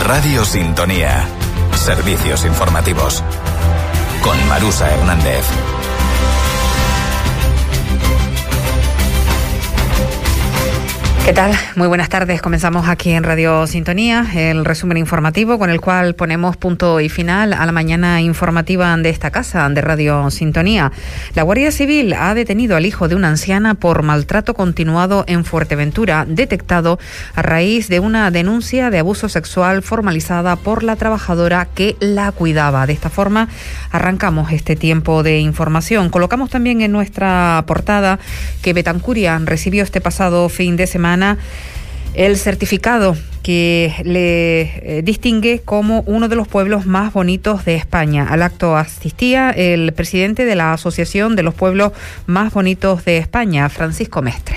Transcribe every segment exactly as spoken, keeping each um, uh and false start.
Radio Sintonía. Servicios informativos. Con Marusa Hernández. ¿Qué tal? Muy buenas tardes. Comenzamos aquí en Radio Sintonía el resumen informativo con el cual ponemos punto y final a la mañana informativa de esta casa, de Radio Sintonía. La Guardia Civil ha detenido al hijo de una anciana por maltrato continuado en Fuerteventura, detectado a raíz de una denuncia de abuso sexual formalizada por la trabajadora que la cuidaba. De esta forma arrancamos este tiempo de información. Colocamos también en nuestra portada que Betancuria recibió este pasado fin de semana el certificado que le eh, distingue como uno de los pueblos más bonitos de España. Al acto asistía el presidente de la Asociación de los Pueblos Más Bonitos de España, Francisco Mestre.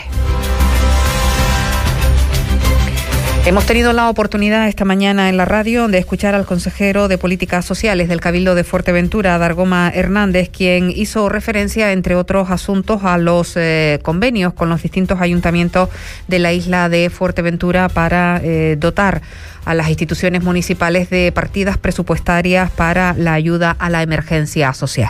Hemos tenido la oportunidad esta mañana en la radio de escuchar al consejero de Políticas Sociales del Cabildo de Fuerteventura, Dargoma Hernández, quien hizo referencia, entre otros asuntos, a los eh, convenios con los distintos ayuntamientos de la isla de Fuerteventura para eh, dotar a las instituciones municipales de partidas presupuestarias para la ayuda a la emergencia social.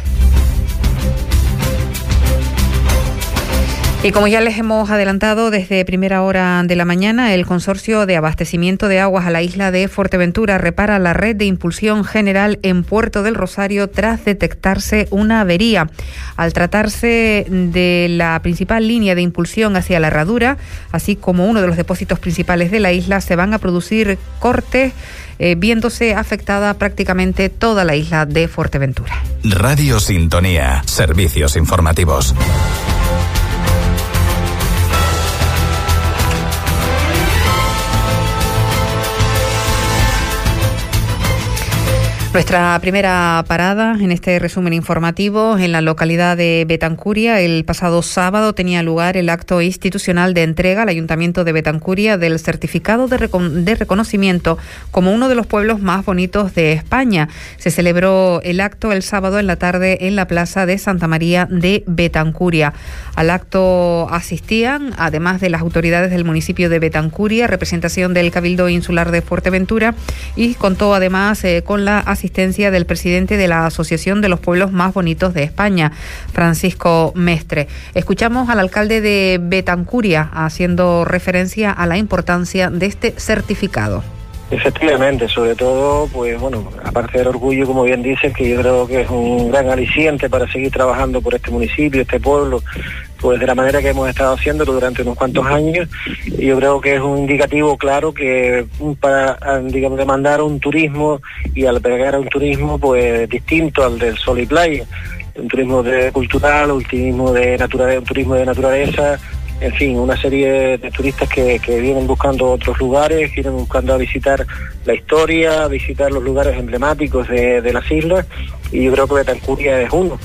Y como ya les hemos adelantado desde primera hora de la mañana, el Consorcio de Abastecimiento de Aguas a la isla de Fuerteventura repara la red de impulsión general en Puerto del Rosario tras detectarse una avería. Al tratarse de la principal línea de impulsión hacia la herradura, así como uno de los depósitos principales de la isla, se van a producir cortes, eh, viéndose afectada prácticamente toda la isla de Fuerteventura. Radio Sintonía. Servicios informativos. Nuestra primera parada en este resumen informativo en la localidad de Betancuria. El pasado sábado tenía lugar el acto institucional de entrega al Ayuntamiento de Betancuria del certificado de, recon- de reconocimiento como uno de los pueblos más bonitos de España. Se celebró el acto el sábado en la tarde en la plaza de Santa María de Betancuria. Al acto asistían, además de las autoridades del municipio de Betancuria, representación del Cabildo Insular de Fuerteventura, y contó además eh, con la asistencia asistencia del presidente de la Asociación de los Pueblos Más Bonitos de España, Francisco Mestre. Escuchamos al alcalde de Betancuria haciendo referencia a la importancia de este certificado. Efectivamente, sobre todo, pues bueno, aparte del orgullo, como bien dices, que yo creo que es un gran aliciente para seguir trabajando por este municipio, este pueblo, pues de la manera que hemos estado haciéndolo durante unos cuantos años. Y yo creo que es un indicativo claro que para, digamos, demandar un turismo y albergar a un turismo pues distinto al del sol y playa, un turismo de cultural, un turismo de naturaleza, un turismo de naturaleza. En fin, una serie de turistas que, que vienen buscando otros lugares, vienen buscando a visitar la historia, a visitar los lugares emblemáticos de, de las islas, y yo creo que Betancuria es uno.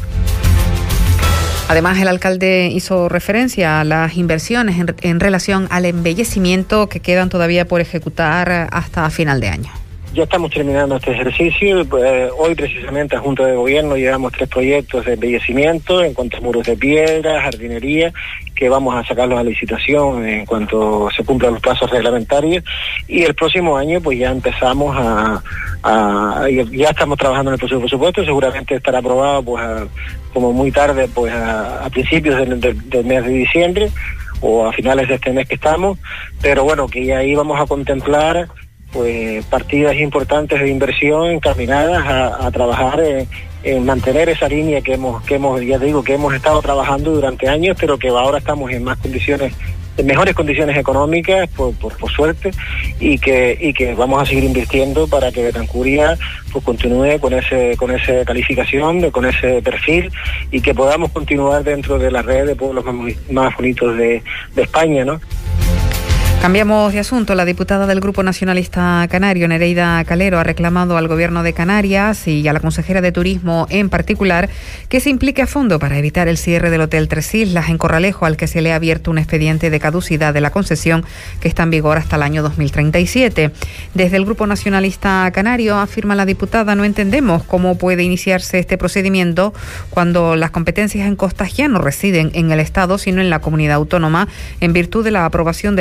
Además, el alcalde hizo referencia a las inversiones en, en relación al embellecimiento que quedan todavía por ejecutar hasta final de año. Ya estamos terminando este ejercicio. Pues, hoy precisamente a Junta de Gobierno llevamos tres proyectos de embellecimiento en cuanto a muros de piedra, jardinería, que vamos a sacarlos a licitación en cuanto se cumplan los plazos reglamentarios, y el próximo año pues ya empezamos a, a ya estamos trabajando en el proceso de presupuesto. Seguramente estará aprobado pues a, como muy tarde pues a, a principios del, del, del mes de diciembre o a finales de este mes que estamos, pero bueno, que ya ahí vamos a contemplar pues partidas importantes de inversión encaminadas a, a trabajar en, en mantener esa línea que hemos, que hemos, ya digo, que hemos estado trabajando durante años, pero que ahora estamos en más condiciones, en mejores condiciones económicas, por, por, por suerte, y que, y que vamos a seguir invirtiendo para que Betancuria pues continúe con ese, con esa calificación, de, con ese perfil, y que podamos continuar dentro de la red de pueblos más, más bonitos de, de España, ¿no? Cambiamos de asunto. La diputada del Grupo Nacionalista Canario, Nereida Calero, ha reclamado al Gobierno de Canarias y a la consejera de Turismo en particular que se implique a fondo para evitar el cierre del Hotel Tres Islas en Corralejo, al que se le ha abierto un expediente de caducidad de la concesión que está en vigor hasta el año dos mil treinta y siete. Desde el Grupo Nacionalista Canario, afirma la diputada, no entendemos cómo puede iniciarse este procedimiento cuando las competencias en costas ya no residen en el Estado, sino en la comunidad autónoma, en virtud de la aprobación del Estatuto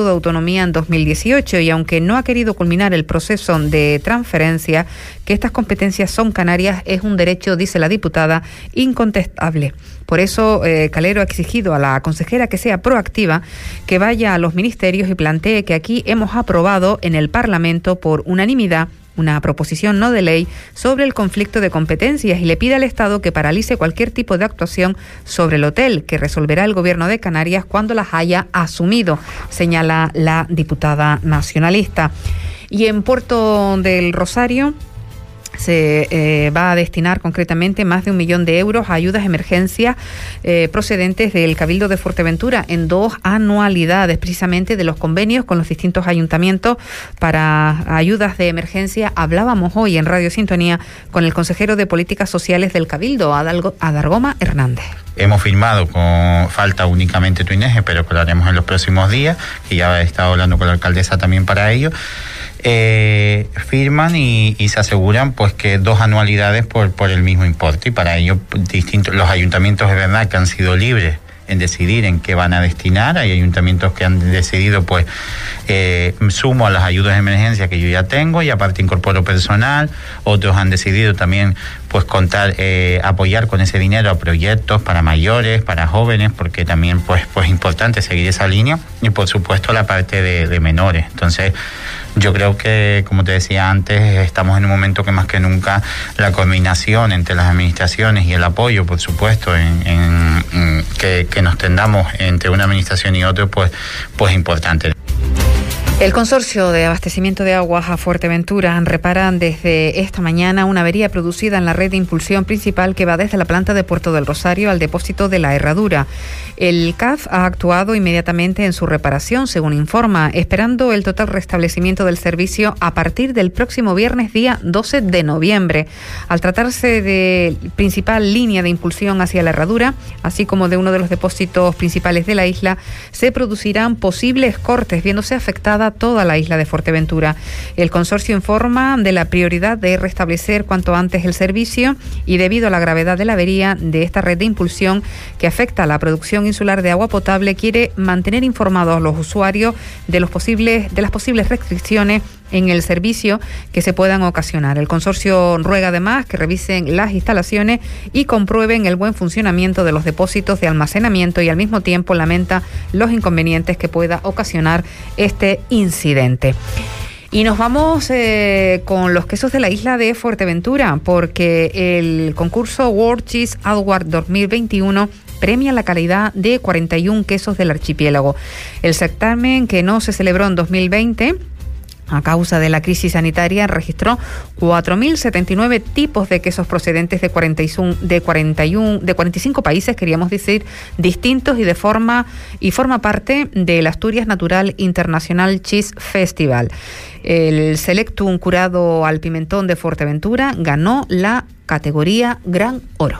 Estatuto de Autonomía en dos mil dieciocho y aunque no ha querido culminar el proceso de transferencia, que estas competencias son canarias es un derecho, dice la diputada, incontestable. Por eso, eh, Calero ha exigido a la consejera que sea proactiva, que vaya a los ministerios y plantee que aquí hemos aprobado en el Parlamento por unanimidad una proposición no de ley sobre el conflicto de competencias y le pide al Estado que paralice cualquier tipo de actuación sobre el hotel, que resolverá el Gobierno de Canarias cuando las haya asumido, señala la diputada nacionalista. Y en Puerto del Rosario se eh, va a destinar concretamente más de un millón de euros a ayudas de emergencia eh, procedentes del Cabildo de Fuerteventura en dos anualidades, precisamente de los convenios con los distintos ayuntamientos para ayudas de emergencia. Hablábamos hoy en Radio Sintonía con el consejero de Políticas Sociales del Cabildo, Adalgo, Adargoma Hernández. Hemos firmado, con falta únicamente Tuineje, pero que lo haremos en los próximos días, que ya he estado hablando con la alcaldesa también para ello. Eh, firman y, y se aseguran pues que dos anualidades por, por el mismo importe, y para ello distintos los ayuntamientos es verdad que han sido libres en decidir en qué van a destinar. Hay ayuntamientos que han decidido pues eh, sumo a las ayudas de emergencia que yo ya tengo y aparte incorporo personal. Otros han decidido también pues contar, eh, apoyar con ese dinero a proyectos para mayores, para jóvenes, porque también pues pues es importante seguir esa línea, y por supuesto la parte de, de menores. Entonces yo creo que, como te decía antes, estamos en un momento que más que nunca la coordinación entre las administraciones y el apoyo, por supuesto, en, en, en que, que nos tendamos entre una administración y otra, pues pues es importante. El Consorcio de Abastecimiento de Aguas a Fuerteventura reparan desde esta mañana una avería producida en la red de impulsión principal que va desde la planta de Puerto del Rosario al depósito de la Herradura. El C A F ha actuado inmediatamente en su reparación, según informa, esperando el total restablecimiento del servicio a partir del próximo viernes, día doce de noviembre. Al tratarse de principal línea de impulsión hacia la Herradura, así como de uno de los depósitos principales de la isla, se producirán posibles cortes, viéndose afectada toda la isla de Fuerteventura. El consorcio informa de la prioridad de restablecer cuanto antes el servicio y debido a la gravedad de la avería de esta red de impulsión que afecta a la producción insular de agua potable, quiere mantener informados a los usuarios de los posibles de las posibles restricciones en el servicio que se puedan ocasionar. El consorcio ruega además que revisen las instalaciones y comprueben el buen funcionamiento de los depósitos de almacenamiento y al mismo tiempo lamenta los inconvenientes que pueda ocasionar este incidente. Y nos vamos eh, con los quesos de la isla de Fuerteventura, porque el concurso World Cheese Award dos mil veintiuno premia la calidad de cuarenta y uno quesos del archipiélago. El certamen, que no se celebró en dos mil veinte, a causa de la crisis sanitaria, registró cuatro mil setenta y nueve tipos de quesos procedentes de cuarenta y uno, de cuarenta y uno, de cuarenta y cinco países, queríamos decir, distintos, y de forma y forma parte del Asturias Natural International Cheese Festival. El Selectum curado al pimentón de Fuerteventura ganó la categoría Gran Oro.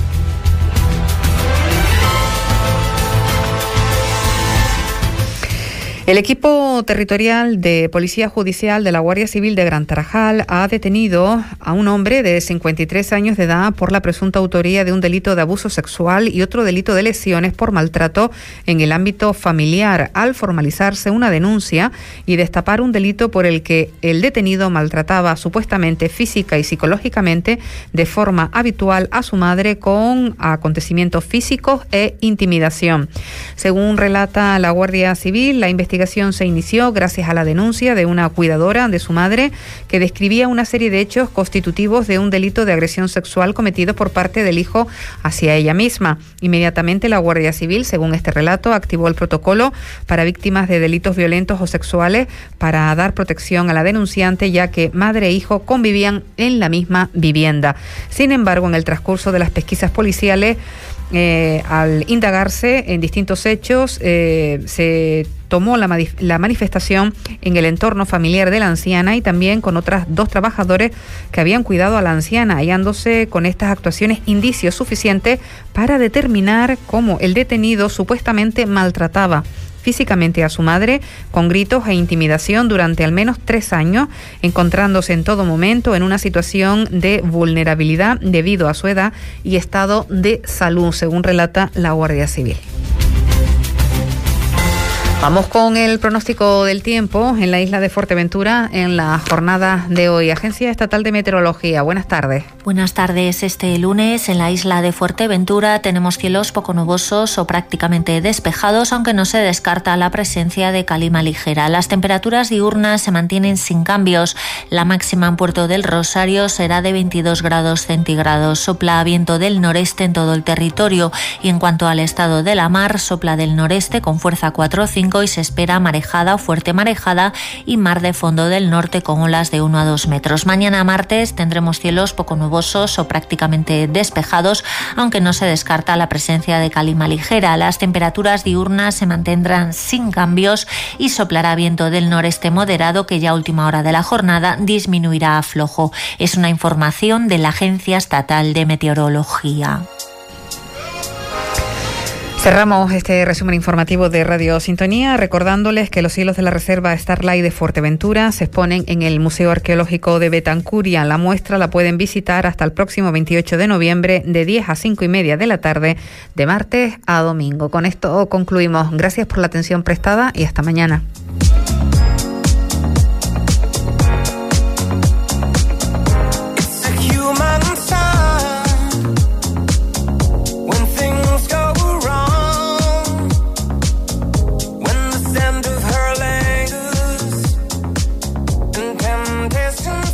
El equipo territorial de Policía Judicial de la Guardia Civil de Gran Tarajal ha detenido a un hombre de cincuenta y tres años de edad por la presunta autoría de un delito de abuso sexual y otro delito de lesiones por maltrato en el ámbito familiar, al formalizarse una denuncia y destapar un delito por el que el detenido maltrataba supuestamente física y psicológicamente de forma habitual a su madre con acontecimientos físicos e intimidación. Según relata la Guardia Civil, la investigación se inició gracias a la denuncia de una cuidadora de su madre que describía una serie de hechos constitutivos de un delito de agresión sexual cometido por parte del hijo hacia ella misma. Inmediatamente la Guardia Civil, según este relato, activó el protocolo para víctimas de delitos violentos o sexuales para dar protección a la denunciante, ya que madre e hijo convivían en la misma vivienda. Sin embargo, en el transcurso de las pesquisas policiales, Eh, al indagarse en distintos hechos, eh, se tomó la, la manifestación en el entorno familiar de la anciana y también con otras dos trabajadores que habían cuidado a la anciana, hallándose con estas actuaciones indicios suficientes para determinar cómo el detenido supuestamente maltrataba físicamente a su madre con gritos e intimidación durante al menos tres años, encontrándose en todo momento en una situación de vulnerabilidad debido a su edad y estado de salud, según relata la Guardia Civil. Vamos con el pronóstico del tiempo en la isla de Fuerteventura en la jornada de hoy. Agencia Estatal de Meteorología, buenas tardes. Buenas tardes. Este lunes en la isla de Fuerteventura tenemos cielos poco nubosos o prácticamente despejados, aunque no se descarta la presencia de calima ligera. Las temperaturas diurnas se mantienen sin cambios. La máxima en Puerto del Rosario será de veintidós grados centígrados. Sopla viento del noreste en todo el territorio y en cuanto al estado de la mar, sopla del noreste con fuerza cuatro o cinco y se espera marejada o fuerte marejada y mar de fondo del norte con olas de uno a dos metros. Mañana martes tendremos cielos poco nubosos o prácticamente despejados, aunque no se descarta la presencia de calima ligera. Las temperaturas diurnas se mantendrán sin cambios y soplará viento del noreste moderado que ya a última hora de la jornada disminuirá a flojo. Es una información de la Agencia Estatal de Meteorología. Cerramos este resumen informativo de Radio Sintonía recordándoles que los cielos de la Reserva Starlight de Fuerteventura se exponen en el Museo Arqueológico de Betancuria. La muestra la pueden visitar hasta el próximo veintiocho de noviembre de diez a cinco y media de la tarde, de martes a domingo. Con esto concluimos. Gracias por la atención prestada y hasta mañana. Temptation